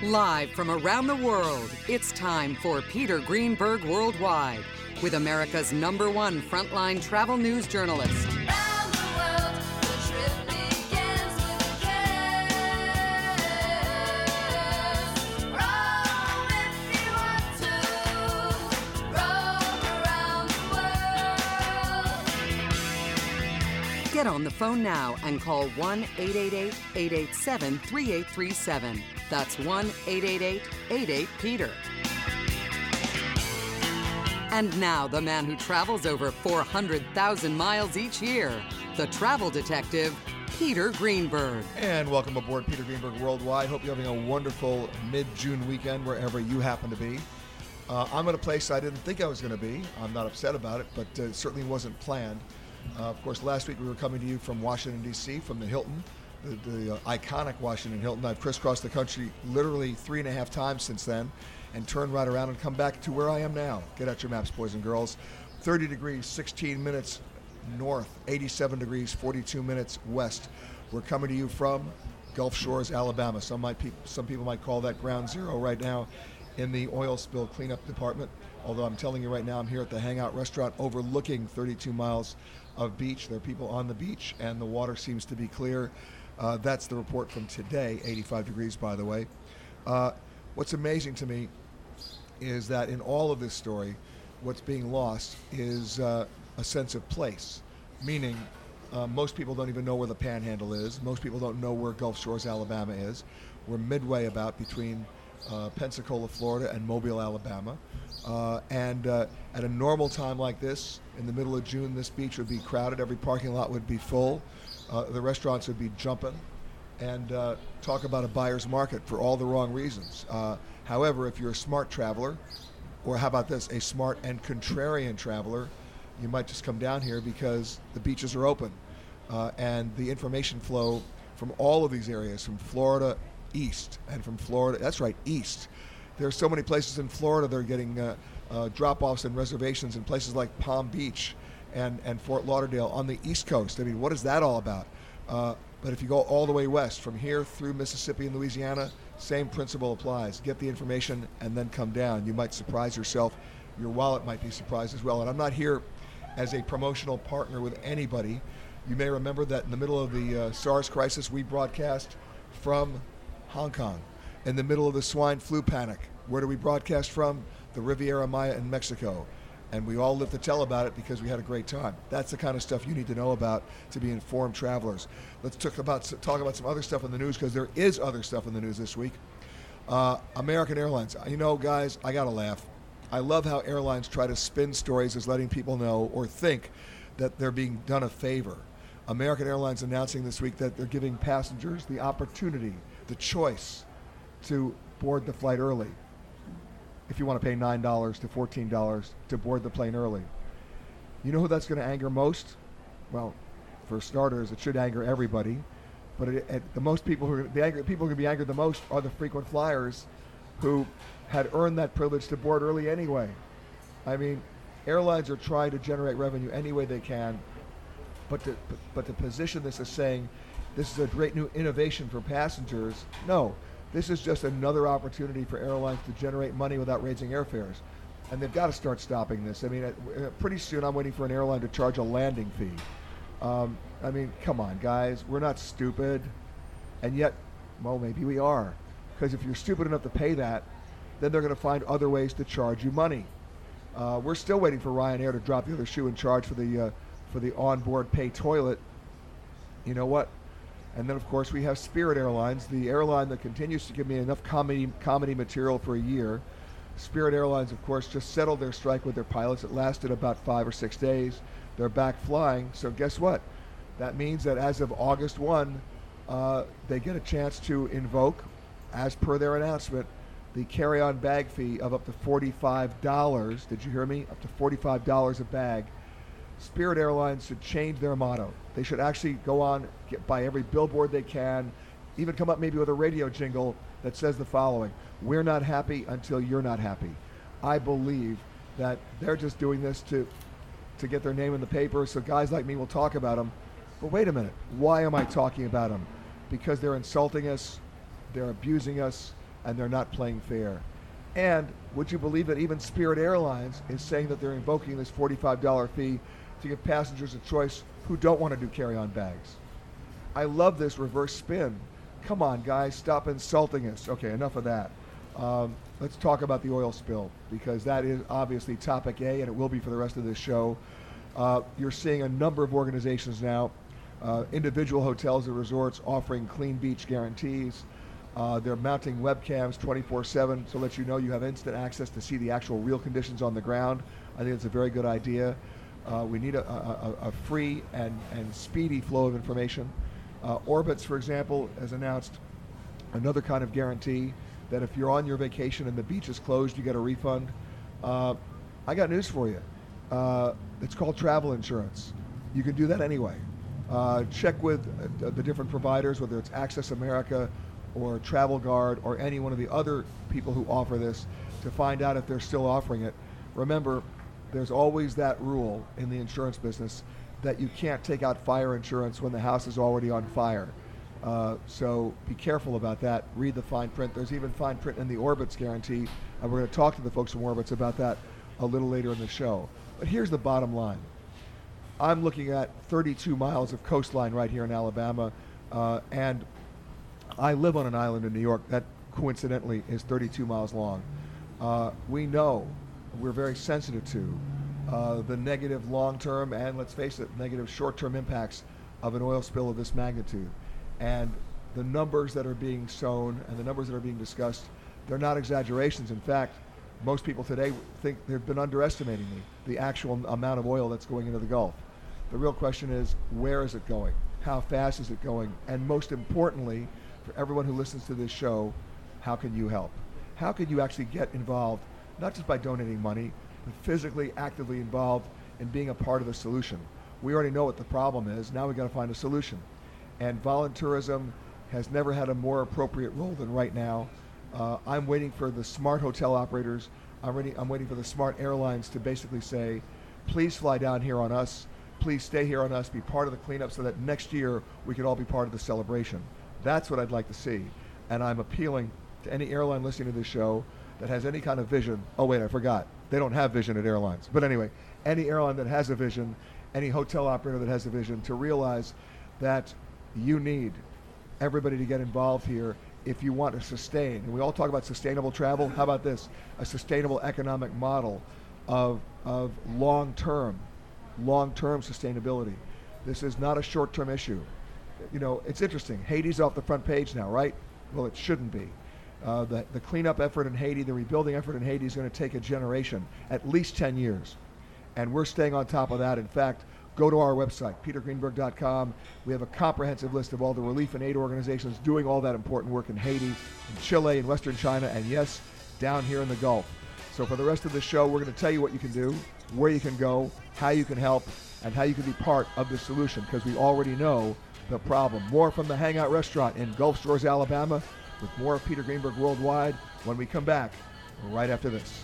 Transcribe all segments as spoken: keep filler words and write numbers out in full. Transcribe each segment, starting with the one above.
Live from around the world, it's time for Peter Greenberg Worldwide with America's number one frontline travel news journalist. Around the world, the trip begins with a kiss. Roam if you want to, roam around the world. Get on the phone now and call one eight eight eight, eight eight seven, three eight three seven. That's one eight eight eight, eight eight, Peter. And now, the man who travels over four hundred thousand miles each year, the travel detective, Peter Greenberg. And welcome aboard Peter Greenberg Worldwide. Hope you're having a wonderful mid-June weekend wherever you happen to be. Uh, I'm at a place I didn't think I was going to be. I'm not upset about it, but uh, it certainly wasn't planned. Uh, of course, last week we were coming to you from Washington, D C, from the Hilton, the, the uh, iconic Washington Hilton. I've crisscrossed the country literally three and a half times since then and turned right around and come back to where I am now. Get out your maps, boys and girls. thirty degrees, sixteen minutes north, eighty-seven degrees, forty-two minutes west. We're coming to you from Gulf Shores, Alabama. Some might pe- some people might call that ground zero right now in the oil spill cleanup department. Although I'm telling you right now, I'm here at the Hangout Restaurant overlooking thirty-two miles of beach. There are people on the beach, and the water seems to be clear. Uh, that's the report from today, eighty-five degrees, by the way. Uh, what's amazing to me is that in all of this story, what's being lost is uh, a sense of place, meaning uh, most people don't even know where the Panhandle is. Most people don't know where Gulf Shores, Alabama is. We're midway about between uh, Pensacola, Florida, and Mobile, Alabama. Uh, and uh, at a normal time like this, in the middle of June, this beach would be crowded. Every parking lot would be full. Uh, the restaurants would be jumping. And uh, talk about a buyer's market for all the wrong reasons. Uh, however, if you're a smart traveler, or how about this, a smart and contrarian traveler, you might just come down here because the beaches are open. Uh, and the information flow from all of these areas, from Florida east, and from Florida, that's right, east. There are so many places in Florida that are getting uh, uh, drop-offs and reservations in places like Palm Beach and, and Fort Lauderdale on the East Coast. I mean, what is that all about? Uh, but if you go all the way west, from here through Mississippi and Louisiana, same principle applies. Get the information and then come down. You might surprise yourself. Your wallet might be surprised as well. And I'm not here as a promotional partner with anybody. You may remember that in the middle of the uh, SARS crisis, we broadcast from Hong Kong. In the middle of the swine flu panic, where do we broadcast from? The Riviera Maya in Mexico. And we all lived to tell about it because we had a great time. That's the kind of stuff you need to know about to be informed travelers. Let's talk about talk about some other stuff in the news, because there is other stuff in the news this week. Uh, American Airlines. You know, guys, I got to laugh. I love how airlines try to spin stories as letting people know or think that they're being done a favor. American Airlines announcing this week that they're giving passengers the opportunity, the choice, to board the flight early. If you want to pay nine dollars to fourteen dollars to board the plane early. You know who that's going to anger most? Well, for starters, it should anger everybody. But it, it, the most people who are, the angry, people who are going to be angered the most are the frequent flyers who had earned that privilege to board early anyway. I mean, airlines are trying to generate revenue any way they can, but to, but to position this as saying this is a great new innovation for passengers, no. This is just another opportunity for airlines to generate money without raising airfares. And they've got to start stopping this. I mean, uh, pretty soon I'm waiting for an airline to charge a landing fee. Um, I mean, come on, guys. We're not stupid. And yet, well, maybe we are. Because if you're stupid enough to pay that, then they're going to find other ways to charge you money. Uh, we're still waiting for Ryanair to drop the other shoe and charge for the, uh, for the onboard pay toilet. You know what? And then, of course, we have Spirit Airlines, the airline that continues to give me enough comedy comedy material for a year. Spirit Airlines, of course, just settled their strike with their pilots. It lasted about five or six days. They're back flying. So guess what? That means that as of August first, uh, they get a chance to invoke, as per their announcement, the carry-on bag fee of up to forty-five dollars. Did you hear me? Up to forty-five dollars a bag. Spirit Airlines should change their motto. They should actually go on, get, buy every billboard they can, even come up maybe with a radio jingle that says the following: we're not happy until you're not happy. I believe that they're just doing this to to get their name in the paper so guys like me will talk about them. But wait a minute, why am I talking about them? Because they're insulting us, they're abusing us, and they're not playing fair. And would you believe that even Spirit Airlines is saying that they're invoking this forty-five dollars fee to give passengers a choice who don't want to do carry-on bags? I love this reverse spin. Come on, guys, stop insulting us. Okay, enough of that. Um, let's talk about the oil spill, because that is obviously topic A, and it will be for the rest of this show. Uh, you're seeing a number of organizations now, uh, individual hotels and resorts offering clean beach guarantees. Uh, they're mounting webcams twenty-four seven to let you know you have instant access to see the actual real conditions on the ground. I think it's a very good idea. Uh, we need a, a, a free and, and speedy flow of information. Uh, Orbitz, for example, has announced another kind of guarantee that if you're on your vacation and the beach is closed, you get a refund. Uh, I got news for you. Uh, it's called travel insurance. You can do that anyway. Uh, check with uh, the different providers, whether it's Access America or Travel Guard or any one of the other people who offer this, to find out if they're still offering it. Remember, there's always that rule in the insurance business that you can't take out fire insurance when the house is already on fire. Uh, so be careful about that. Read the fine print. There's even fine print in the Orbitz guarantee, and we're going to talk to the folks from Orbitz about that a little later in the show. But here's the bottom line. I'm looking at thirty-two miles of coastline right here in Alabama, uh, and I live on an island in New York that coincidentally is thirty-two miles long. Uh, we know, we're very sensitive to uh, the negative long-term and, let's face it, negative short-term impacts of an oil spill of this magnitude. And the numbers that are being sown and the numbers that are being discussed, they're not exaggerations. In fact, most people today think they've been underestimating the, the actual amount of oil that's going into the Gulf. The real question is, where is it going? How fast is it going? And most importantly, for everyone who listens to this show, how can you help? How can you actually get involved, not just by donating money, but physically, actively involved in being a part of the solution? We already know what the problem is. Now we've got to find a solution. And voluntourism has never had a more appropriate role than right now. Uh, I'm waiting for the smart hotel operators. I'm, ready, I'm waiting for the smart airlines to basically say, please fly down here on us. Please stay here on us, be part of the cleanup so that next year we can all be part of the celebration. That's what I'd like to see. And I'm appealing to any airline listening to this show that has any kind of vision. Oh, wait, I forgot. They don't have vision at airlines. But anyway, any airline that has a vision, any hotel operator that has a vision, to realize that you need everybody to get involved here if you want to sustain. And we all talk about sustainable travel. How about this? A sustainable economic model of, of long-term, long-term sustainability. This is not a short-term issue. You know, it's interesting. Haiti's off the front page now, right? Well, it shouldn't be. Uh, the, the cleanup effort in Haiti, the rebuilding effort in Haiti is going to take a generation, at least ten years. And we're staying on top of that. In fact, go to our website, peter greenberg dot com. We have a comprehensive list of all the relief and aid organizations doing all that important work in Haiti, in Chile, in Western China, and yes, down here in the Gulf. So for the rest of the show, we're going to tell you what you can do, where you can go, how you can help, and how you can be part of the solution, because we already know the problem. More from the Hangout Restaurant in Gulf Shores, Alabama, with more of Peter Greenberg Worldwide when we come back right after this.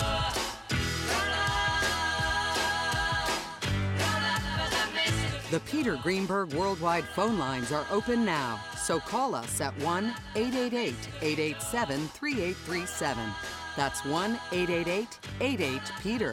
The Peter Greenberg Worldwide phone lines are open now, so call us at one eight eight eight, eight eight seven, three eight three seven. That's one eight eight eight, eight eight, Peter.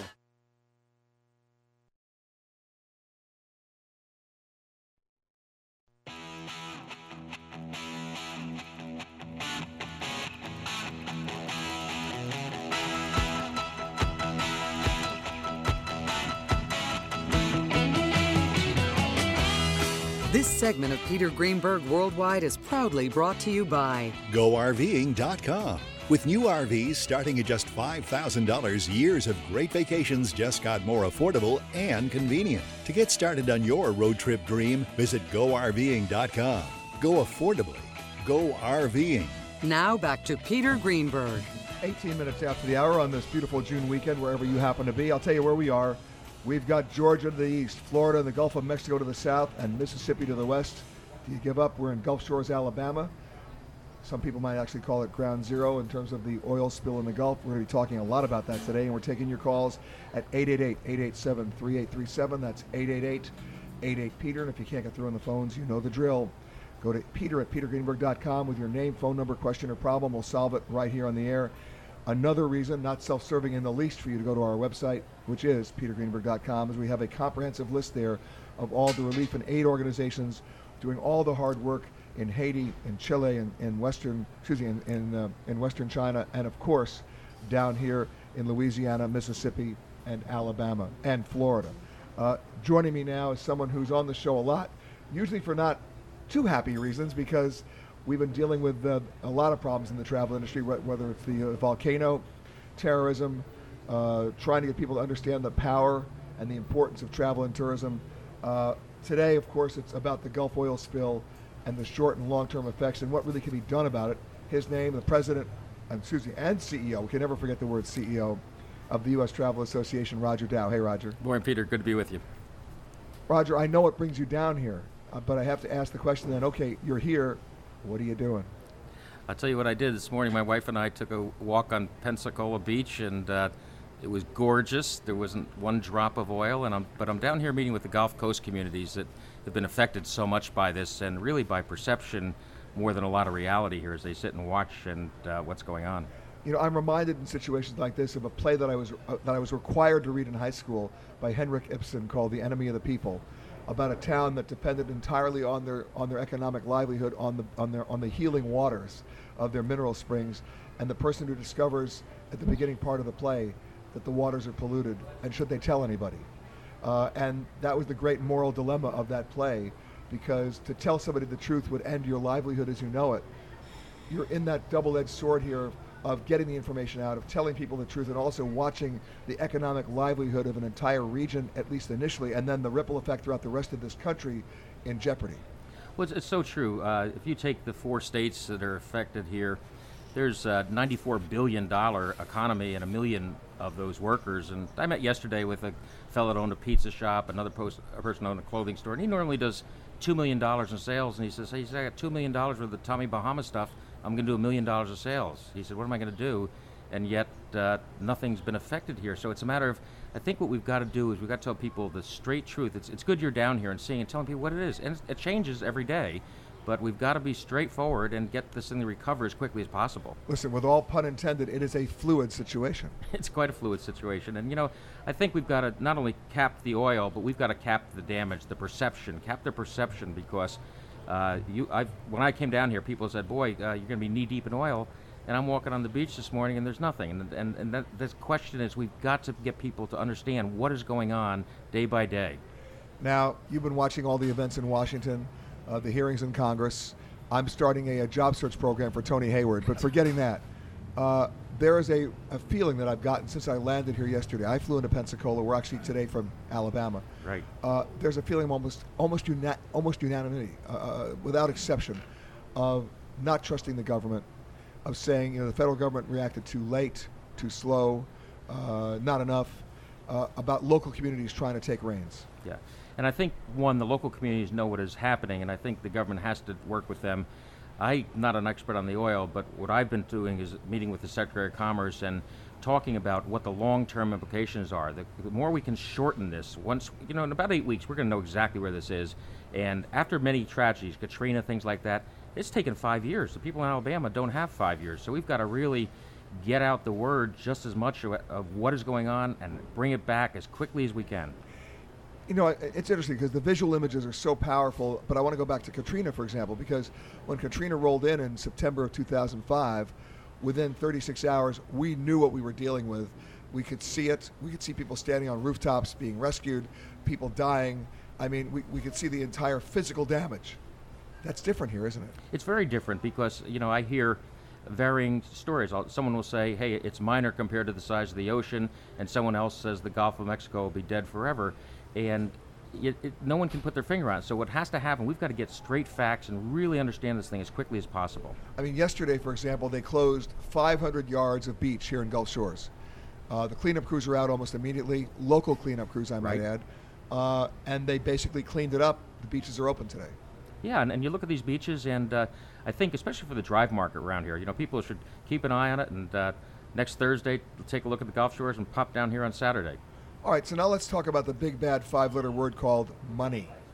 This segment of Peter Greenberg Worldwide is proudly brought to you by go R V ing dot com. With new R Vs starting at just five thousand dollars, years of great vacations just got more affordable and convenient. To get started on your road trip dream, visit go R V ing dot com. Go affordably. Go RVing. Now back to Peter Greenberg. eighteen minutes after the hour on this beautiful June weekend, wherever you happen to be. I'll tell you where we are. We've got Georgia to the east, Florida and the Gulf of Mexico to the south, and Mississippi to the west. Do you give up? We're in Gulf Shores, Alabama. Some people might actually call it ground zero in terms of the oil spill in the Gulf. We're going to be talking a lot about that today, and we're taking your calls at eight eight eight, eight eight seven, three eight three seven. That's eight eight eight, eight eight, Peter. And if you can't get through on the phones, you know the drill. Go to Peter at peter greenberg dot com with your name, phone number, question, or problem. We'll solve it right here on the air. Another reason, not self-serving in the least, for you to go to our website, which is peter greenberg dot com, is we have a comprehensive list there of all the relief and aid organizations doing all the hard work in Haiti, in Chile, and in, in Western, excuse me, in in, uh, in Western China, and of course, down here in Louisiana, Mississippi, and Alabama, and Florida. Uh, joining me now is someone who's on the show a lot, usually for not too happy reasons, because we've been dealing with uh, a lot of problems in the travel industry, wh- whether it's the uh, volcano, terrorism, uh, trying to get people to understand the power and the importance of travel and tourism. Uh, today, of course, it's about the Gulf oil spill and the short and long-term effects and what really can be done about it. His name, the president, um, excuse me, and C E O, we can never forget the word C E O, of the U S Travel Association, Roger Dow. Hey, Roger. Morning, Peter. Good to be with you. Roger, I know what brings you down here, uh, but I have to ask the question then, okay, you're here, what are you doing? I'll tell you what I did this morning. My wife and I took a walk on Pensacola Beach, and uh, it was gorgeous. There wasn't one drop of oil, and I'm, but I'm down here meeting with the Gulf Coast communities that have been affected so much by this, and really by perception more than a lot of reality here as they sit and watch and uh, what's going on. You know, I'm reminded in situations like this of a play that I was uh, that I was required to read in high school by Henrik Ibsen called The Enemy of the People, about a town that depended entirely on their on their economic livelihood on the on their on the healing waters of their mineral springs, and the person who discovers at the beginning part of the play that the waters are polluted, and should they tell anybody? Uh, and that was the great moral dilemma of that play, because to tell somebody the truth would end your livelihood as you know it. You're in that double-edged sword here of getting the information out, of telling people the truth, and also watching the economic livelihood of an entire region, at least initially, and then the ripple effect throughout the rest of this country in jeopardy. Well, it's, it's so true. Uh, if you take the four states that are affected here, there's a ninety-four billion dollars economy and a million of those workers. And I met yesterday with a fellow that owned a pizza shop, another post, a person owned a clothing store, and he normally does two million dollars in sales. And he says, hey, he said, I got two million dollars worth of Tommy Bahama stuff. I'm going to do a million dollars of sales. He said, what am I going to do? And yet uh, nothing's been affected here. So it's a matter of, I think what we've got to do is we've got to tell people the straight truth. It's, it's good you're down here and seeing and telling people what it is. And it changes every day. But we've got to be straightforward and get this thing to recover as quickly as possible. Listen, with all pun intended, it is a fluid situation. It's quite a fluid situation. And, you know, I think we've got to not only cap the oil, but we've got to cap the damage, the perception, cap the perception, because uh, you, I've, when I came down here, people said, boy, uh, you're going to be knee-deep in oil. And I'm walking on the beach this morning, and there's nothing. And, and, and that, the question is, we've got to get people to understand what is going on day by day. Now, you've been watching all the events in Washington, uh, the hearings in Congress. I'm starting a, a job search program for Tony Hayward, but forgetting that, uh, there is a, a feeling that I've gotten since I landed here yesterday. I flew into Pensacola. We're actually today from Alabama. Right. Uh, there's a feeling of almost almost, una- almost unanimity, uh, without exception, of not trusting the government, of saying, you know, the federal government reacted too late, too slow, uh, not enough, uh, about local communities trying to take reins. Yeah. And I think, one, the local communities know what is happening, and I think the government has to work with them. I'm not an expert on the oil, but what I've been doing is meeting with the Secretary of Commerce and talking about what the long-term implications are. The, the more we can shorten this, once, you know, in about eight weeks, we're going to know exactly where this is. And after many tragedies, Katrina, things like that, it's taken five years. The people in Alabama don't have five years. So we've got to really get out the word just as much of, of what is going on and bring it back as quickly as we can. You know, it's interesting because the visual images are so powerful, but I want to go back to Katrina, for example, because when Katrina rolled in in September of two thousand five, within thirty-six hours, we knew what we were dealing with. We could see it. We could see people standing on rooftops being rescued, people dying. I mean, we, we could see the entire physical damage. That's different here, isn't it? It's very different because, you know, I hear varying stories. I'll, someone will say, hey, it's minor compared to the size of the ocean, and someone else says the Gulf of Mexico will be dead forever. And it, it, no one can put their finger on it. So what has to happen, we've got to get straight facts and really understand this thing as quickly as possible. I mean, yesterday, for example, they closed five hundred yards of beach here in Gulf Shores. Uh, the cleanup crews are out almost immediately, local cleanup crews, I might Right. add, uh, and they basically cleaned it up. The beaches are open today. Yeah, and, and you look at these beaches, and uh, I think especially for the drive market around here, you know, people should keep an eye on it, and uh, next Thursday, take a look at the Gulf Shores and pop down here on Saturday. All right, so now let's talk about the big bad five-letter word called money.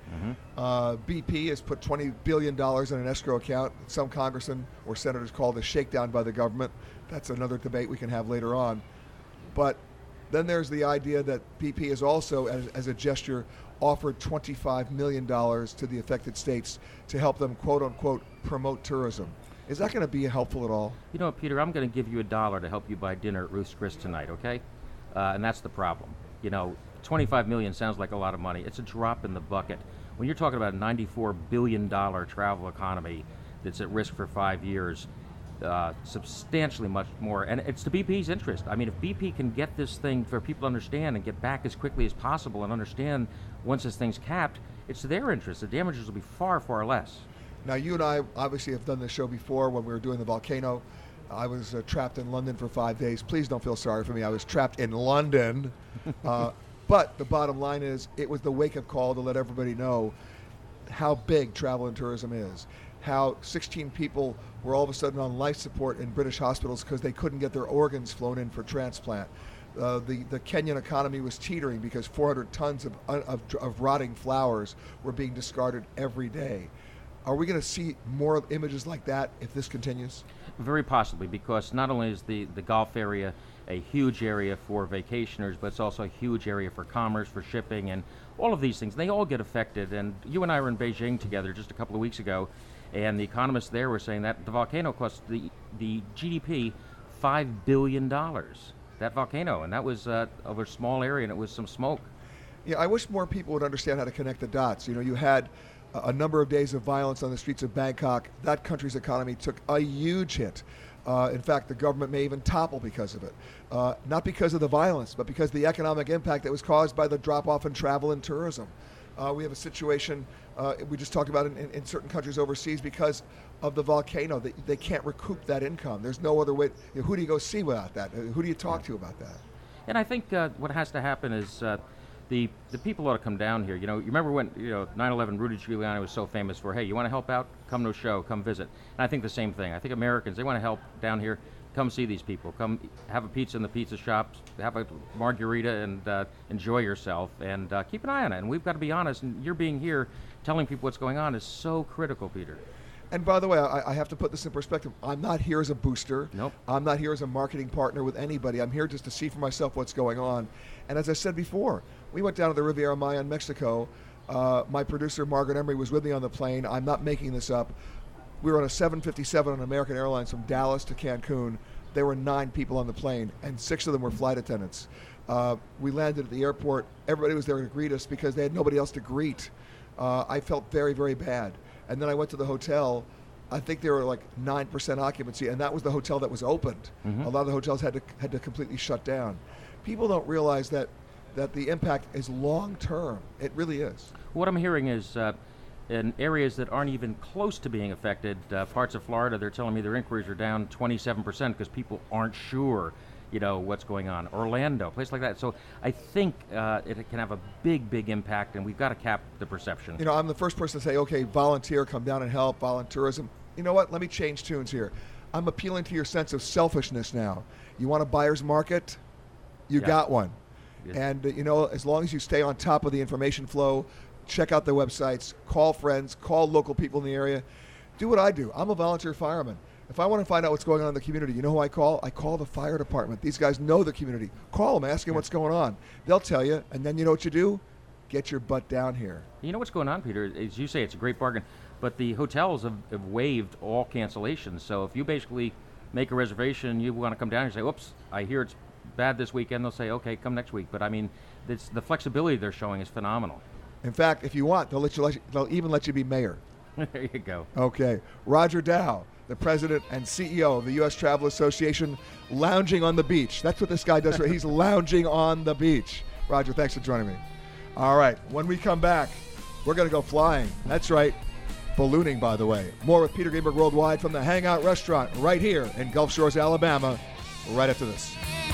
Uh, B P has put twenty billion dollars in an escrow account. Some congressmen or senators called a shakedown by the government. That's another debate we can have later on. But then there's the idea that B P has also, as, as a gesture, offered twenty-five million dollars to the affected states to help them, quote unquote, promote tourism. Is that going to be helpful at all? You know what, Peter, I'm going to give you a dollar to help you buy dinner at Ruth's Chris tonight, okay? Uh, and that's the problem. You know, twenty-five million dollars sounds like a lot of money. It's a drop in the bucket. When you're talking about a ninety-four billion dollars travel economy that's at risk for five years, uh, substantially much more, and it's to B P's interest. I mean, if B P can get this thing for people to understand and get back as quickly as possible and understand once this thing's capped, it's to their interest. The damages will be far, far less. Now, you and I obviously have done this show before when we were doing the volcano. I was uh, trapped in London for five days. Please don't feel sorry for me. I was trapped in London. Uh, but the bottom line is it was the wake-up call to let everybody know how big travel and tourism is, how sixteen people were all of a sudden on life support in British hospitals because they couldn't get their organs flown in for transplant. Uh, the, the Kenyan economy was teetering because four hundred tons of, of, of rotting flowers were being discarded every day. Are we going to see more images like that if this continues? Very possibly, because not only is the, the Gulf area a huge area for vacationers, but it's also a huge area for commerce, for shipping, and all of these things. They all get affected. And you and I were in Beijing together just a couple of weeks ago, and the economists there were saying that the volcano cost the, the G D P five billion dollars. That volcano, and that was uh, over a small area, and it was some smoke. Yeah, I wish more people would understand how to connect the dots. You know, you had a, a number of days of violence on the streets of Bangkok. That country's economy took a huge hit. Uh, in fact, the government may even topple because of it. Uh, not because of the violence, but because of the economic impact that was caused by the drop-off in travel and tourism. Uh, we have a situation uh, we just talked about in, in, in certain countries overseas because of the volcano. They, they can't recoup that income. There's no other way. You know, who do you go see without that? Uh, Who do you talk to about that? And I think uh, what has to happen is uh, the the people ought to come down here. You know, you remember when you know nine eleven, Rudy Giuliani was so famous for, hey, you want to help out? Come to a show, come visit. And I think the same thing. I think Americans, they want to help down here. Come see these people. Come have a pizza in the pizza shops, have a margarita, and uh, enjoy yourself. And uh, keep an eye on it. And we've got to be honest. And you're being here, telling people what's going on is so critical, Peter. And by the way, I, I have to put this in perspective. I'm not here as a booster. Nope. I'm not here as a marketing partner with anybody. I'm here just to see for myself what's going on. And as I said before, we went down to the Riviera Maya in Mexico. Uh, my producer, Margaret Emery, was with me on the plane. I'm not making this up. We were on a seven fifty-seven on American Airlines from Dallas to Cancun. There were nine people on the plane, and six of them were flight attendants. Uh, we landed at the airport. Everybody was there to greet us because they had nobody else to greet. Uh, I felt very, very bad. And then I went to the hotel. I think there were like nine percent occupancy, and that was the hotel that was opened. Mm-hmm. A lot of the hotels had to had to completely shut down. People don't realize that that the impact is long term. It really is. What I'm hearing is uh, in areas that aren't even close to being affected, uh, parts of Florida, they're telling me their inquiries are down twenty-seven percent because people aren't sure, you know, what's going on. Orlando, a place like that. So I think uh, it can have a big, big impact, and we've got to cap the perception. You know, I'm the first person to say, okay, volunteer, come down and help, volunteerism. You know what? Let me change tunes here. I'm appealing to your sense of selfishness now. You want a buyer's market? You Yeah. got one. Yes. And, uh, you know, as long as you stay on top of the information flow, check out the websites, call friends, call local people in the area. Do what I do. I'm a volunteer fireman. If I want to find out what's going on in the community, you know who I call? I call the fire department. These guys know the community. Call them, ask them what's going on. They'll tell you, and then you know what you do? Get your butt down here. You know what's going on, Peter? As you say, it's a great bargain, but the hotels have, have waived all cancellations. So if you basically make a reservation and you want to come down and say, "Oops, I hear it's bad this weekend," they'll say, "Okay, come next week." But I mean, it's, the flexibility they're showing is phenomenal. In fact, if you want, they'll let you. Let you they'll even let you be mayor. There you go. Okay, Roger Dow, the president and C E O of the U S Travel Association, lounging on the beach. That's what this guy does. Right? He's lounging on the beach. Roger, thanks for joining me. All right, when we come back, we're going to go flying. That's right, ballooning, by the way. More with Peter Greenberg Worldwide from the Hangout Restaurant right here in Gulf Shores, Alabama, right after this.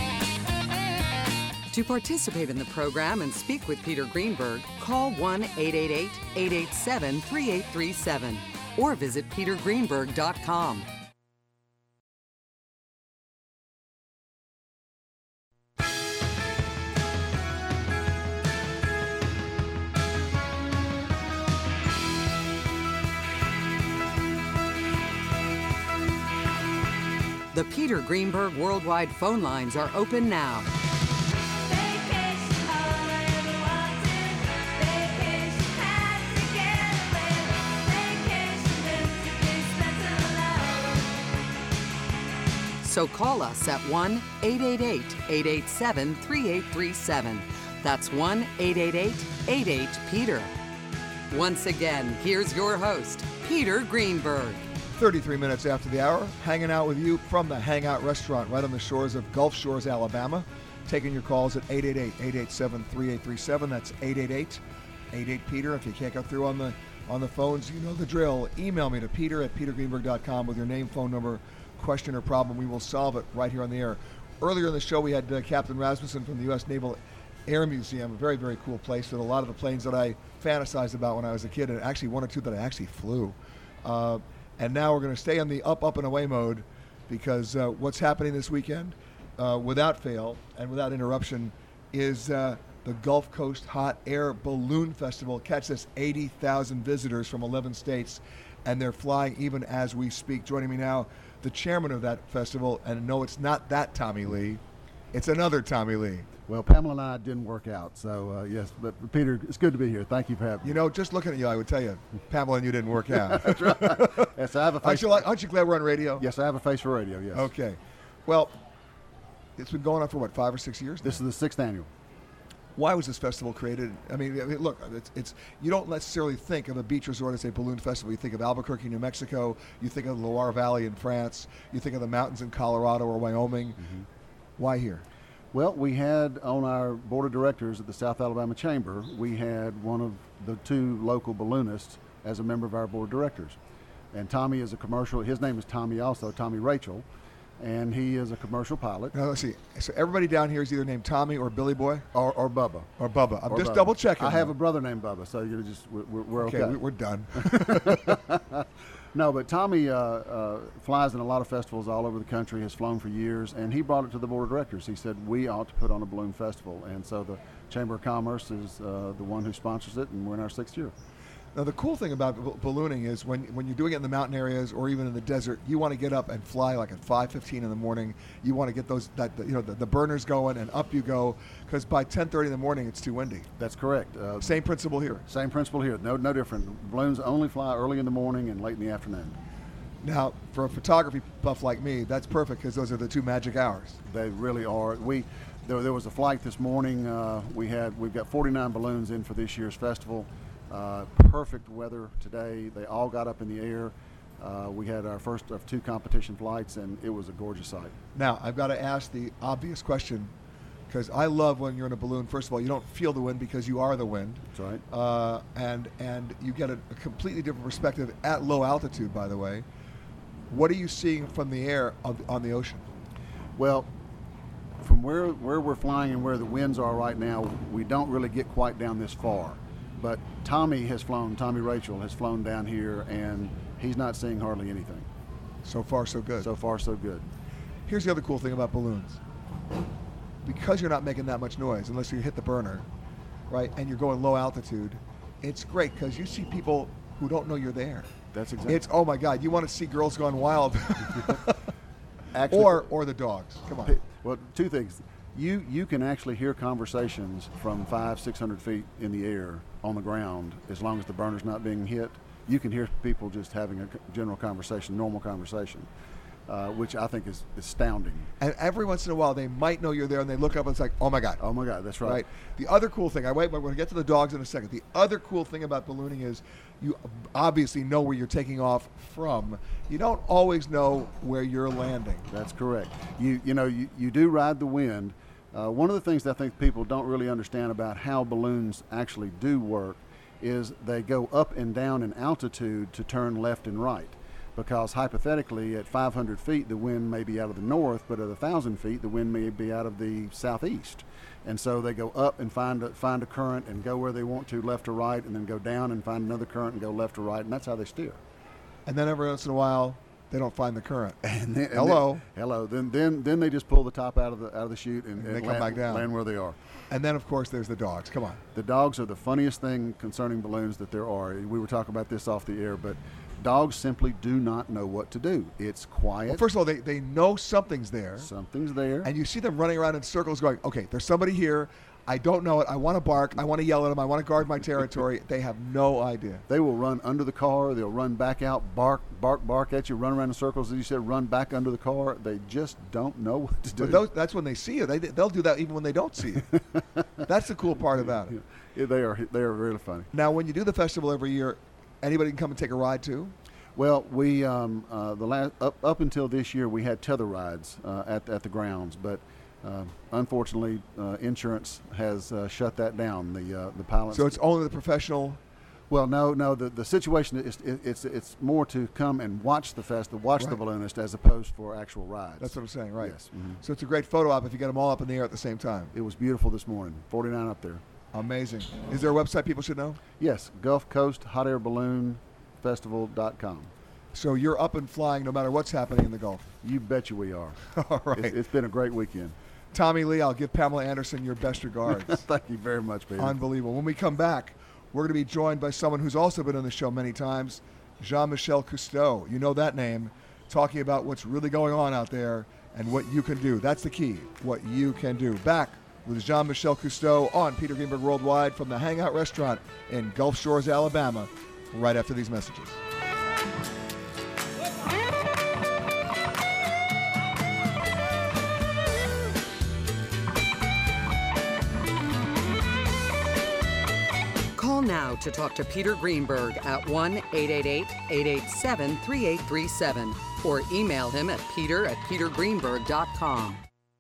To participate in the program and speak with Peter Greenberg, call one eight eight eight, eight eight seven, three eight three seven or visit peter greenberg dot com. The Peter Greenberg Worldwide phone lines are open now. Vacation, all I ever wanted. Vacation, had to get away. Vacation, meant to be spent alone. So call us at one eight eight eight, eight eight seven, three eight three seven. That's one eight eight eight, eight eight, Peter. Once again, here's your host, Peter Greenberg. thirty-three minutes after the hour, hanging out with you from the Hangout Restaurant right on the shores of Gulf Shores, Alabama. Taking your calls at eight eight eight, eight eight seven, three eight three seven. That's eight eight eight, eight eight, Peter. If you can't get through on the on the phones, you know the drill. Email me to peter at peter greenberg dot com with your name, phone number, question, or problem. We will solve it right here on the air. Earlier in the show, we had uh, Captain Rasmussen from the U S Naval Air Museum, a very, very cool place with a lot of the planes that I fantasized about when I was a kid, and actually one or two that I actually flew. Uh, And now we're going to stay in the up, up, and away mode because uh, what's happening this weekend, uh, without fail and without interruption, is uh, the Gulf Coast Hot Air Balloon Festival. Catch this, eighty thousand visitors from eleven states, and they're flying even as we speak. Joining me now, the chairman of that festival, and no, it's not that Tommy Lee. It's another Tommy Lee. Well, Pamela and I didn't work out, so uh, yes. But Peter, it's good to be here. Thank you for having me. You know, just looking at you, I would tell you, Pamela and you didn't work out. That's right. Yes, I have a face. Aren't you, like, aren't you glad we're on radio? Yes, I have a face for radio. Yes. Okay. Well, it's been going on for what, five or six years now? This is the sixth annual. Why was this festival created? I mean, I mean, look, it's, it's you don't necessarily think of a beach resort as a balloon festival. You think of Albuquerque, New Mexico. You think of the Loire Valley in France. You think of the mountains in Colorado or Wyoming. Mm-hmm. Why here? Well, we had on our board of directors at the South Alabama Chamber, we had one of the two local balloonists as a member of our board of directors. And Tommy is a commercial, his name is Tommy also, Tommy Rachel, and he is a commercial pilot. Now, let's see. So everybody down here is either named Tommy or Billy Boy? Or, or Bubba. Or Bubba. I'm Or just Bubba. double checking. I have a brother named Bubba, so you're just, we're, we're okay. Okay, we- we're done. No, but Tommy uh, uh, flies in a lot of festivals all over the country, has flown for years, and he brought it to the board of directors. He said, we ought to put on a balloon festival. And so the Chamber of Commerce is uh, the one who sponsors it, and we're in our sixth year. Now, the cool thing about b- ballooning is when, when you're doing it in the mountain areas or even in the desert, you want to get up and fly like at five fifteen in the morning. You want to get those that you know the, the burners going, and up you go, because by ten thirty in the morning it's too windy. That's correct. Uh, Same principle here. Same principle here. No, no different. Balloons only fly early in the morning and late in the afternoon. Now, for a photography buff like me, that's perfect because those are the two magic hours. They really are. We there, there was a flight this morning. Uh, we had we've got forty-nine balloons in for this year's festival. Uh, perfect weather today. They all got up in the air. Uh, we had our first of two competition flights, and it was a gorgeous sight. Now, I've got to ask the obvious question, because I love when you're in a balloon. First of all, you don't feel the wind because you are the wind. That's right. Uh, and and you get a, a completely different perspective at low altitude, by the way. What are you seeing from the air of, on the ocean? Well, from where where we're flying and where the winds are right now, we don't really get quite down this far. But Tommy has flown, Tommy Rachel has flown down here, and he's not seeing hardly anything. So far, so good. So far, so good. Here's the other cool thing about balloons. Because you're not making that much noise, unless you hit the burner, right, and you're going low altitude, it's great because you see people who don't know you're there. That's exactly. It's, oh my God, you want to see Girls Gone Wild. Actually, or or the dogs. Come on. P- Well, two things. You you can actually hear conversations from five, six hundred feet in the air on the ground as long as the burner's not being hit. You can hear people just having a general conversation, normal conversation, uh, which I think is astounding. And every once in a while, they might know you're there, and they look up and it's like, oh my God. Oh my God, that's right. Right. The other cool thing, I wait, we're going to get to the dogs in a second. The other cool thing about ballooning is you obviously know where you're taking off from. You don't always know where you're landing. That's correct. You you know you, you do ride the wind. Uh, one of the things that I think people don't really understand about how balloons actually do work is they go up and down in altitude to turn left and right. Because hypothetically, at five hundred feet, the wind may be out of the north, but at one thousand feet, the wind may be out of the southeast. And so they go up and find a, find a current and go where they want to, left or right, and then go down and find another current and go left or right, and that's how they steer. And then every once in a while, they don't find the current. And then, and Hello. Then, hello. Then, then, then they just pull the top out of the out of the chute and, And and they come land, back down. land where they are. And then, of course, there's the dogs. Come on. The dogs are the funniest thing concerning balloons that there are. We were talking about this off the air, but Dogs simply do not know what to do. It's quiet. Well, first of all, they, they know something's there. Something's there. And you see them running around in circles going, okay, there's somebody here. I don't know it. I want to bark. I want to yell at them. I want to guard my territory. They have no idea. They will run under the car. They'll run back out, bark, bark, bark at you, run around in circles, as you said, run back under the car. They just don't know what to do. But those, that's when they see you. They, they'll do that even when they don't see you. That's the cool part about it. Yeah, they are they are really funny. Now, when you do the festival every year, anybody can come and take a ride too? Well, we um, uh, the last up up until this year we had tether rides uh, at at the grounds, but uh, unfortunately uh, insurance has uh, shut that down. The uh, the pilots. So it's only the professional. Well, no, no. The the situation is it, it's it's more to come and watch the festival, watch Right. the balloonist, as opposed for actual rides. That's what I'm saying, right? Yes. Mhm. So it's a great photo op if you get them all up in the air at the same time. It was beautiful this morning. forty-nine up there. Amazing. Is there a website people should know? Yes, Gulf Coast Hot Air Balloon Festival dot com. So you're up and flying no matter what's happening in the Gulf. You betcha we are. All right. It's, it's been a great weekend. Tommy Lee, I'll give Pamela Anderson your best regards. Thank you very much, Peter. Unbelievable. When we come back, we're going to be joined by someone who's also been on the show many times, Jean-Michel Cousteau. You know that name, talking about what's really going on out there and what you can do. That's the key, what you can do. Back with Jean-Michel Cousteau on Peter Greenberg Worldwide from the Hangout Restaurant in Gulf Shores, Alabama, right after these messages. Call now to talk to Peter Greenberg at one eight eight eight, eight eight seven, three eight three seven or email him at peter at peter greenberg dot com.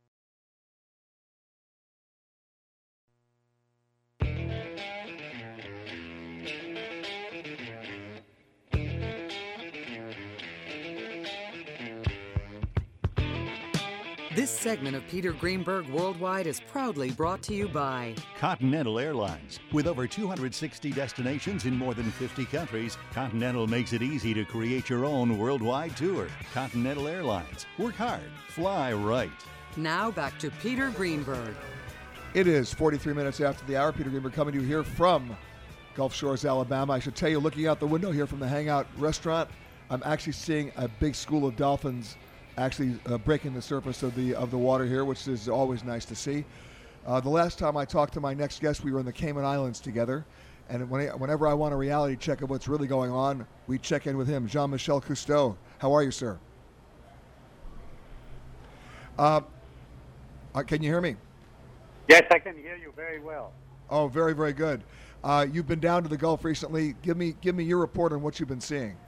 This segment of Peter Greenberg Worldwide is proudly brought to you by Continental Airlines. With over two hundred sixty destinations in more than fifty countries, Continental makes it easy to create your own worldwide tour. Continental Airlines. Work hard. Fly right. Now back to Peter Greenberg. It is forty-three minutes after the hour. Peter Greenberg coming to you here from Gulf Shores, Alabama. I should tell you, looking out the window here from the Hangout Restaurant, I'm actually seeing a big school of dolphins actually uh, breaking the surface of the of the water here, which is always nice to see. Uh, the last time I talked to my next guest, we were in the Cayman Islands together, and when I, whenever I want a reality check of what's really going on, we check in with him. Jean-Michel Cousteau, how are you, sir? Uh, uh, can you hear me? Yes, I can hear you very well. Oh, very, very good. Uh, you've been down to the Gulf recently. Give me give me your report on what you've been seeing.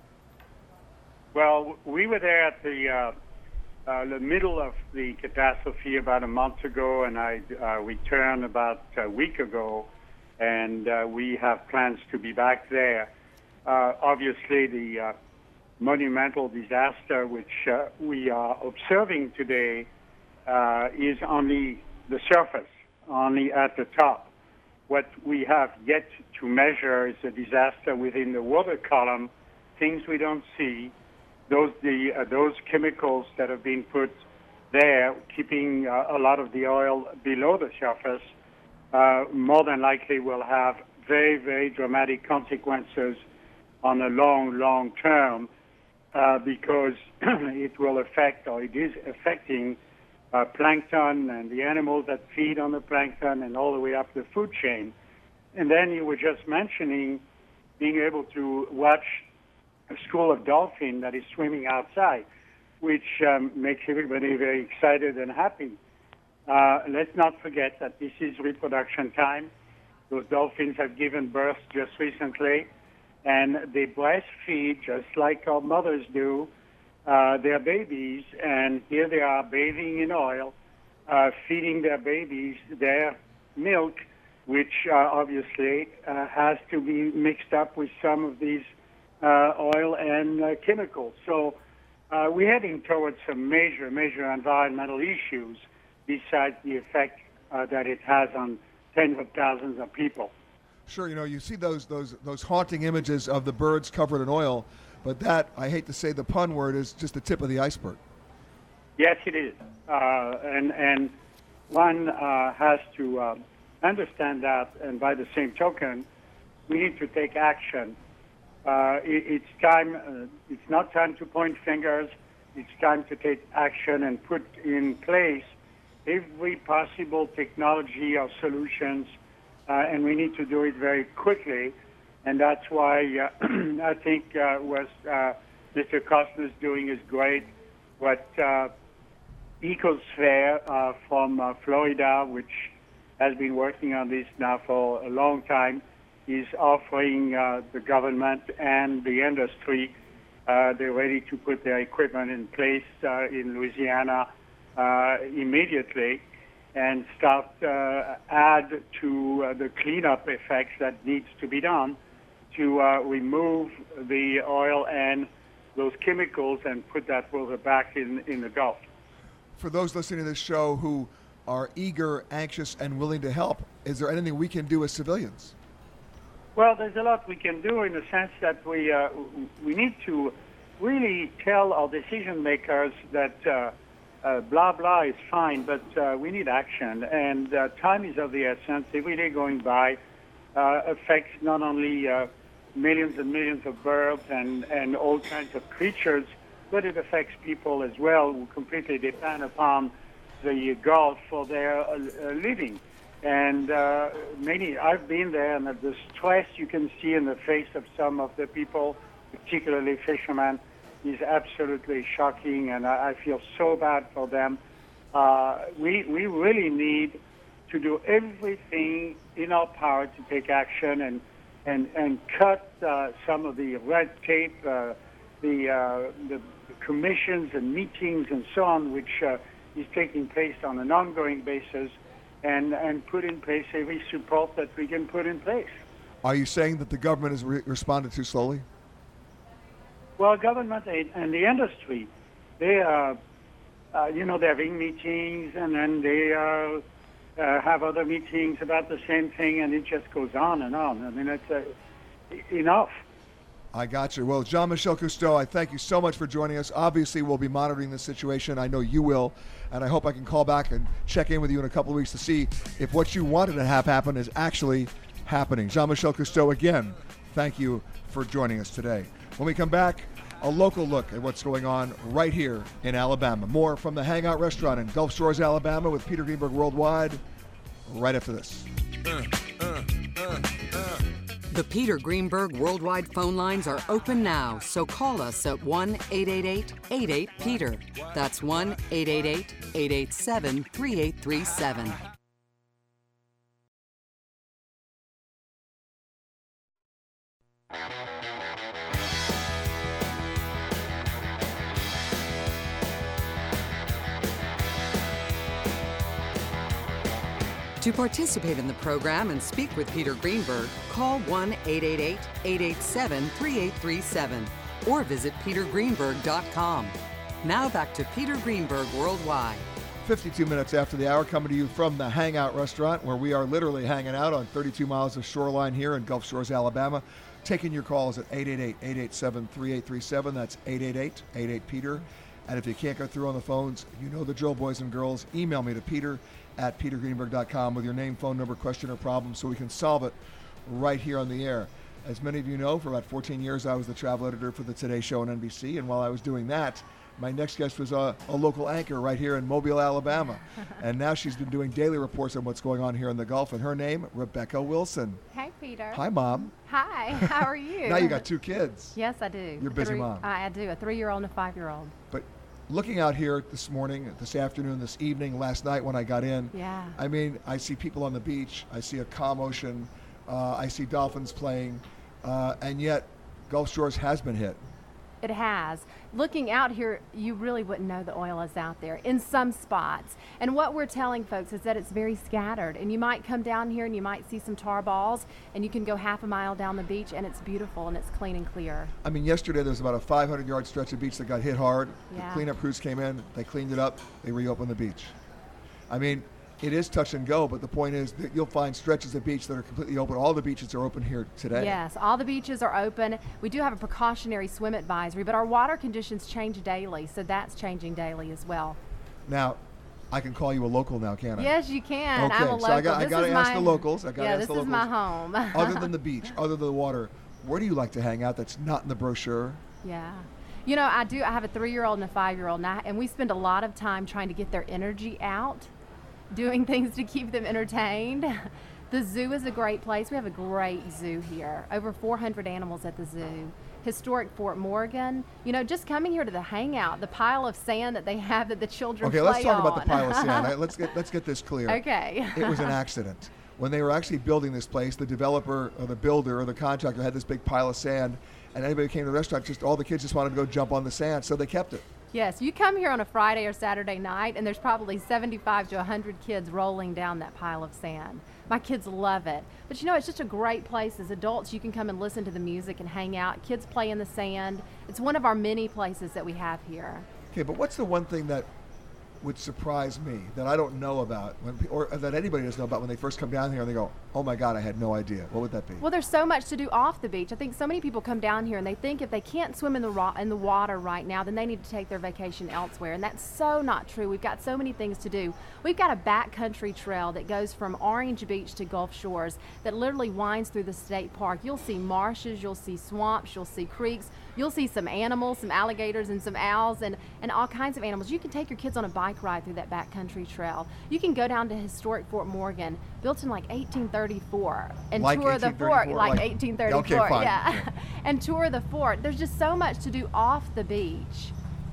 Well, we were there at the uh, uh, the middle of the catastrophe about a month ago, and I uh, returned about a week ago, and uh, we have plans to be back there. Uh, obviously, the uh, monumental disaster which uh, we are observing today uh, is on the, the surface, only at the top. What we have yet to measure is the disaster within the water column, things we don't see. Those the uh, those chemicals that have been put there, keeping uh, a lot of the oil below the surface, uh, more than likely will have very, very dramatic consequences on a long, long term, uh, because it will affect, or it is affecting, uh, plankton and the animals that feed on the plankton and all the way up the food chain. And then you were just mentioning being able to watch a school of dolphin that is swimming outside, which um, makes everybody very excited and happy. Uh, let's not forget that this is reproduction time. Those dolphins have given birth just recently, and they breastfeed just like our mothers do uh, their babies, and here they are bathing in oil, uh, feeding their babies their milk, which uh, obviously uh, has to be mixed up with some of these Uh, oil and uh, chemicals. So uh, we're heading towards some major, major environmental issues besides the effect uh, that it has on tens of thousands of people. Sure, you know, you see those those those haunting images of the birds covered in oil, but that, I hate to say the pun word, is just the tip of the iceberg. Yes, it is. Uh, and, and one uh, has to uh, understand that, and by the same token, we need to take action uh, it, it's time. Uh, it's not time to point fingers. It's time to take action and put in place every possible technology or solutions, uh, and we need to do it very quickly. And that's why uh, I think uh, what uh, Mister Costner's doing is great. What uh, Ecosphere uh, from uh, Florida, which has been working on this now for a long time, is offering uh, the government and the industry. Uh, they're ready to put their equipment in place uh, in Louisiana uh, immediately and start uh, add to uh, the cleanup effects that needs to be done to uh, remove the oil and those chemicals and put that water back in, in the Gulf. For those listening to this show who are eager, anxious, and willing to help, is there anything we can do as civilians? Well, there's a lot we can do in the sense that we uh, we need to really tell our decision makers that uh, uh, blah blah is fine, but uh, we need action, and uh, time is of the essence. Every day going by uh, affects not only uh, millions and millions of birds and, and all kinds of creatures, but it affects people as well who completely depend upon the Gulf for their uh, uh, living. And uh, many, I've been there, and the stress you can see in the face of some of the people, particularly fishermen, is absolutely shocking, and I, I feel so bad for them. Uh, we, we really need to do everything in our power to take action and, and, and cut uh, some of the red tape, uh, the, uh, the commissions and meetings and so on, which uh, is taking place on an ongoing basis, and, and put in place every support that we can put in place. Are you saying that the government has re- responded too slowly? Well, government and the industry, they uh, uh, you know, they're having meetings, and then they uh, uh, have other meetings about the same thing, and it just goes on and on. I mean, it's uh, enough. I got you. Well, Jean-Michel Cousteau, I thank you so much for joining us. Obviously, we'll be monitoring this situation. I know you will, and I hope I can call back and check in with you in a couple of weeks to see if what you wanted to have happen is actually happening. Jean-Michel Cousteau, again, thank you for joining us today. When we come back, a local look at what's going on right here in Alabama. More from the Hangout Restaurant in Gulf Shores, Alabama with Peter Greenberg Worldwide right after this. Uh, uh, uh, uh. The Peter Greenberg Worldwide phone lines are open now, so call us at one eight eight eight, eight eight, Peter. That's one eight eight eight, eight eight seven, three eight three seven. To participate in the program and speak with Peter Greenberg, call one eight eight eight, eight eight seven, three eight three seven or visit peter greenberg dot com. Now back to Peter Greenberg Worldwide. fifty-two minutes after the hour, coming to you from the Hangout Restaurant, where we are literally hanging out on thirty-two miles of shoreline here in Gulf Shores, Alabama. Taking your calls at eight eight eight, eight eight seven, three eight three seven. That's eight eight eight, eight eight, Peter. And if you can't get through on the phones, you know the drill, boys and girls. Email me to peter at peter greenberg dot com with your name, phone number, question, or problem so we can solve it right here on the air. As many of you know, for about fourteen years, I was the travel editor for the Today Show on N B C, and while I was doing that, my next guest was a, a local anchor right here in Mobile, Alabama. And now she's been doing daily reports on what's going on here in the Gulf, and her name, Rebecca Wilson. Hey, Peter. Hi, Mom. Hi, how are you? Now you got two kids. Yes, I do. You're a busy Three- mom. I, I do, a three-year-old and a five-year-old. But looking out here this morning, this afternoon, this evening, last night when I got in, Yeah. I mean, I see people on the beach. I see a calm ocean. Uh, I see dolphins playing. Uh, and yet, Gulf Shores has been hit. It has. Looking out here, you really wouldn't know the oil is out there in some spots. And what we're telling folks is that it's very scattered. And you might come down here and you might see some tar balls, and you can go half a mile down the beach, and it's beautiful and it's clean and clear. I mean, yesterday there was about a five hundred yard stretch of beach that got hit hard. Yeah. The cleanup crews came in, they cleaned it up, they reopened the beach. I mean, it is touch and go, but the point is that you'll find stretches of beach that are completely open. All the beaches are open here today. Yes, all the beaches are open. We do have a precautionary swim advisory, but our water conditions change daily, so that's changing daily as well. Now, I can call you a local now, can't I? Yes, you can. Okay, I'm a local. so I got, I this got to is ask my, the locals. I got to yeah, ask this the is locals. my home. Other than the beach, other than the water, Where do you like to hang out that's not in the brochure? Yeah. You know, I do. I have a three-year-old and a five-year-old, and, I, and we spend a lot of time trying to get their energy out, doing things to keep them entertained. The zoo is a great place. We have a great zoo here. Over four hundred animals at the zoo. Historic Fort Morgan. You know, just coming here to the hangout, the pile of sand that they have that the children Okay, play let's talk on. about the pile of sand. All right, let's get let's get this clear. Okay. It was an accident. When they were actually building this place, the developer or the builder or the contractor had this big pile of sand, and anybody who came to the restaurant, just all the kids just wanted to go jump on the sand, so they kept it. Yes, you come here on a Friday or Saturday night, and there's probably seventy-five to one hundred kids rolling down that pile of sand. My kids love it. But you know, it's just a great place. As adults, you can come and listen to the music and hang out. Kids play in the sand. It's one of our many places that we have here. Okay, but what's the one thing that would surprise me that I don't know about, when, or that anybody doesn't know about when they first come down here and they go, oh my God, I had no idea? What would that be? Well, there's so much to do off the beach. I think so many people come down here and they think if they can't swim in the ro- in the water right now, then they need to take their vacation elsewhere. And that's so not true. We've got so many things to do. We've got a backcountry trail that goes from Orange Beach to Gulf Shores that literally winds through the state park. You'll see marshes, you'll see swamps, you'll see creeks, you'll see some animals, some alligators and some owls and, and all kinds of animals. You can take your kids on a bike ride through that backcountry trail. You can go down to historic Fort Morgan, built in like eighteen thirty-four, and Like tour the fort, eighteen thirty-four, like, like- eighteen thirty-four, Okay, fine. yeah, Yeah. and tour the fort. There's just so much to do off the beach.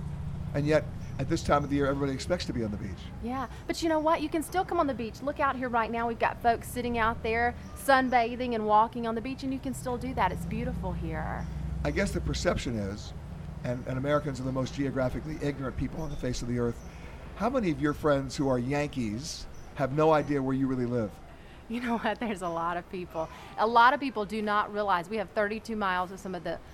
And yet, at this time of the year, everybody expects to be on the beach. Yeah, but you know what? You can still come on the beach. Look out here right now. We've got folks sitting out there sunbathing and walking on the beach, and you can still do that. It's beautiful here. I guess the perception is, and, and Americans are the most geographically ignorant people on the face of the earth, how many of your friends who are Yankees have no idea where you really live? You know what? There's a lot of people. A lot of people do not realize we have thirty-two miles of some of the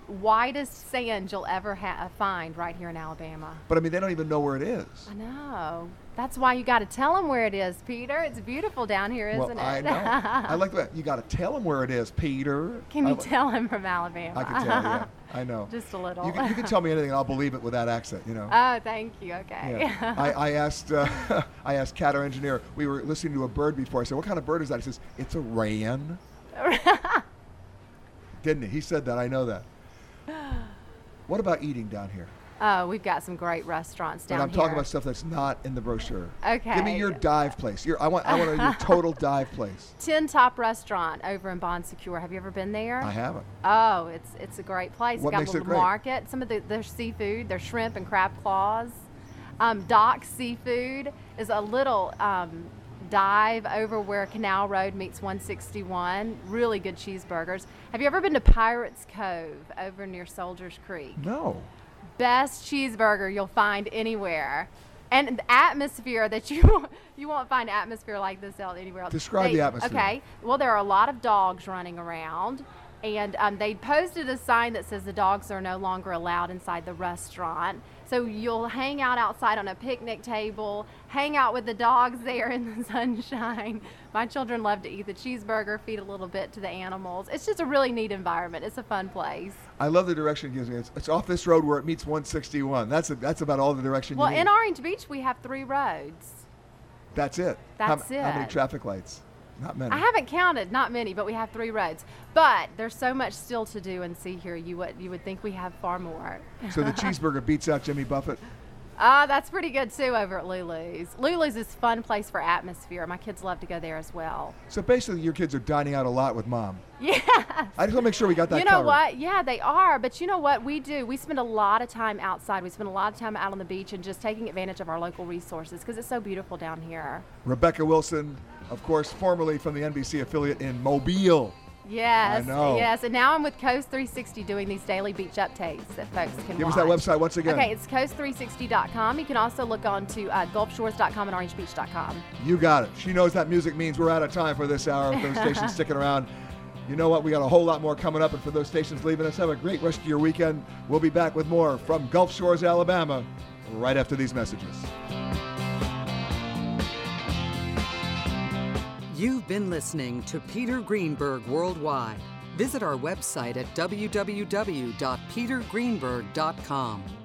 widest sand you'll ever ha- find right here in Alabama. But I mean, they don't even know where it is. I know. That's why you got to tell them where it is, Peter. It's beautiful down here, isn't well, it? I know. I like that. You got to tell them where it is, Peter. Can I you li- tell him from Alabama? I can tell, yeah. I know. Just a little. You can, you can tell me anything, and I'll believe it with that accent, you know. Oh, thank you. Okay. Yeah. I, I asked uh, I asked Kat, our engineer, we were listening to a bird before. I said, what kind of bird is that? He says, it's a rayan. Didn't he? He said that. I know that. What about eating down here? Oh, we've got some great restaurants down But I'm here. talking about stuff that's not in the brochure. Okay. Give me your dive place. Your, I want I want your total dive place. Tin Top Restaurant over in Bon Secure. Have you ever been there? I haven't. Oh, it's it's a great place. What It's got makes a it little great? market. Some of the their seafood, their shrimp and crab claws. Um, Dock Seafood is a little um, dive over where Canal Road meets one sixty-one. Really good cheeseburgers. Have you ever been to Pirates Cove over near Soldiers Creek? No. Best cheeseburger you'll find anywhere. And the atmosphere that you you won't find atmosphere like this out anywhere else. Describe They- the atmosphere. Okay. Well, there are a lot of dogs running around, and um, they posted a sign that says the dogs are no longer allowed inside the restaurant. So you'll hang out outside on a picnic table, hang out with the dogs there in the sunshine. My children love to eat the cheeseburger, feed a little bit to the animals. It's just a really neat environment. It's a fun place. I love the direction it gives me. It's, it's off this road where it meets one sixty-one. That's a, that's about all the direction Well, you need. in Orange Beach, we have three roads. That's it. How, That's How many it. traffic lights? Not many. I haven't counted, not many, but we have three roads. But there's so much still to do and see here. You would you would think we have far more. So the cheeseburger beats out Jimmy Buffett. Ah, that's pretty good too over at Lulu's. Lulu's is a fun place for atmosphere. My kids love to go there as well. So basically, your kids are dining out a lot with mom. Yeah. I just want to make sure we got that You know covered. what? Yeah, they are. But you know what we do? We spend a lot of time outside. We spend a lot of time out on the beach and just taking advantage of our local resources because it's so beautiful down here. Rebecca Wilson, of course, formerly from the N B C affiliate in Mobile. Yes. I know. Yes. And now I'm with Coast three sixty doing these daily beach updates that folks can Give us watch. that website once again. Okay, it's coast three sixty dot com. You can also look on to uh, gulf shores dot com and orange beach dot com. You got it. She knows that music means we're out of time for this hour. If those stations sticking around. You know what? We got a whole lot more coming up. And for those stations leaving us, have a great rest of your weekend. We'll be back with more from Gulf Shores, Alabama, right after these messages. You've been listening to Peter Greenberg Worldwide. Visit our website at w w w dot peter greenberg dot com.